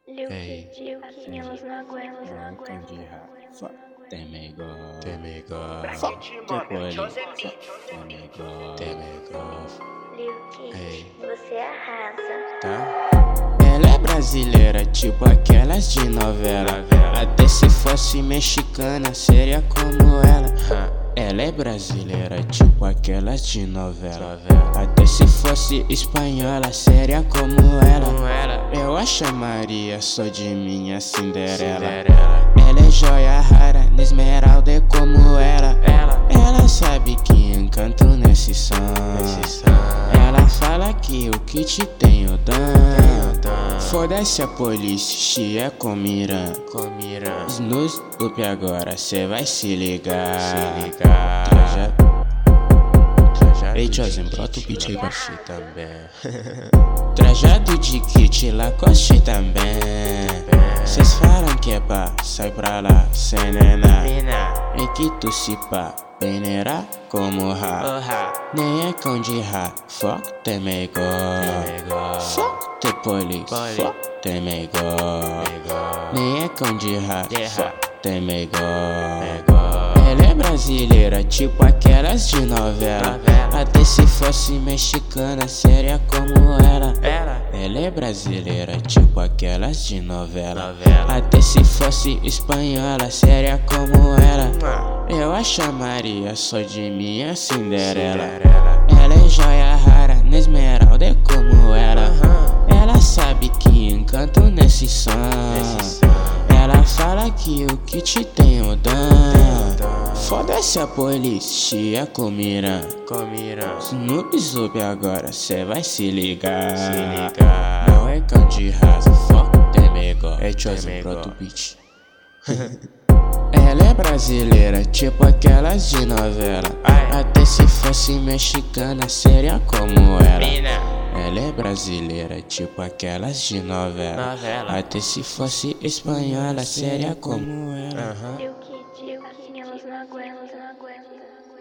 Ei, Elas não aguentam. Candy Rafa, Temego, ei, Você arrasa. tá? Ela é brasileira, tipo aquelas de novela. Até se fosse mexicana, seria como ela. Ela é brasileira, tipo aquelas de novela. Até se fosse espanhola, seria como ela. Eu a chamaria só de minha Cinderela. Ela é joia rara, esmeralda é como ela. Ela sabe que encanto nesse som. Ela fala que o que te tem eu dou. Foda-se a polícia, chia com Miran. Snooze, up agora, cê vai se ligar. Ei, tiozinho, brota o beat aí pra você também. Trajado de kit, Lacoste também. Cês falam que é pá, sai pra lá, sem nena. Em que tu se pá, peneira como rá. Nem é cão de rá, fuck temego. Fuck te police, fuck temego. Nem é cão de rá, fuck temego. Ela é brasileira, tipo aquelas de novela. Até se fosse mexicana, seria como ela. Ela é brasileira, tipo aquelas de novela. Até se fosse espanhola, seria como ela. Eu a chamaria só de minha Cinderela. Ela é joia rara, esmeralda é como ela. Ela sabe que encanto nesse som. Ela fala que o que te tem eu dou. Foda-se a polícia, chia com Miran. Snoop Zup agora, cê vai se ligar. Não é cão de raça, fuck temego. É tiozinho, brota o beat. Ela é brasileira, tipo aquelas de novela. Até se fosse mexicana, seria como ela. Ela é brasileira, tipo aquelas de novela. Até se fosse espanhola, seria como ela. Elas não aguentam.